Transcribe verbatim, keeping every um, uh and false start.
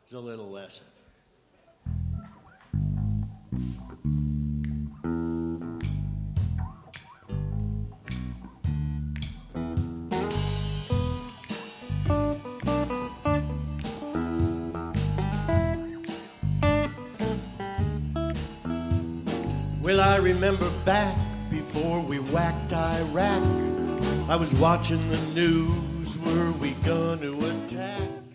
It's a little lesson. Well, I remember back before we whacked Iraq, I was watching the news. Were we gonna attack?